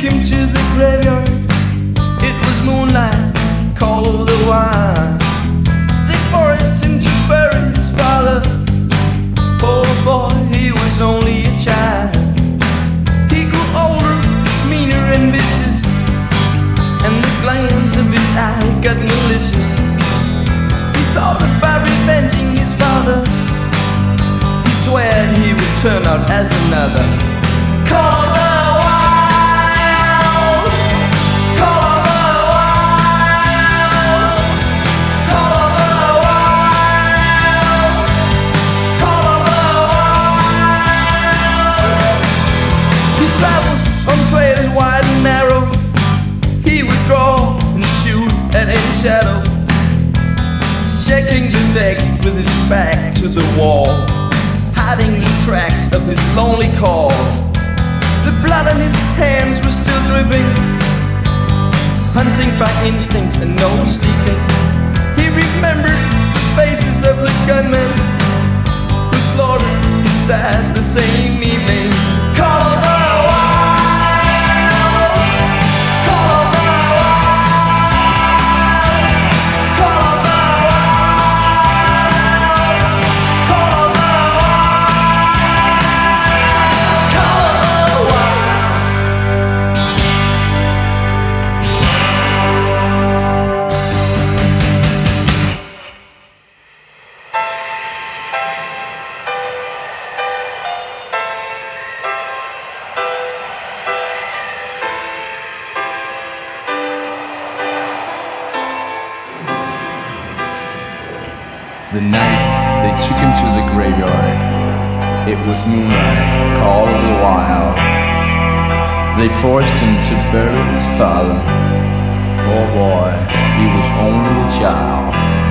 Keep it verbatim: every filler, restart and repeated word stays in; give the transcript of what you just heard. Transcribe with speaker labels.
Speaker 1: him to the graveyard. It was moonlight, cold the while. They forced him to bury his father. Poor boy, he was only a child. He grew older, meaner and vicious, and the glance of his eye got malicious. He thought about revenging his father. He swore he would turn out as another. Call the wild, call the wild, call the wild, call the wild. He traveled on trails wide and narrow. He would draw and shoot at any shadow, checking the decks with his back to the wall, hiding the tracks of his lonely call. The blood on his hands was still dripping, hunting by instinct and no sleeping. He remembered the faces of the gunmen who slaughtered his dad the same evening. Call the wild, call the wild, call the wild, call the wild, call the wild.
Speaker 2: The night they took him to the graveyard, it was moonlight, cold the while. They forced him to bury his father. Poor boy, he was only a child.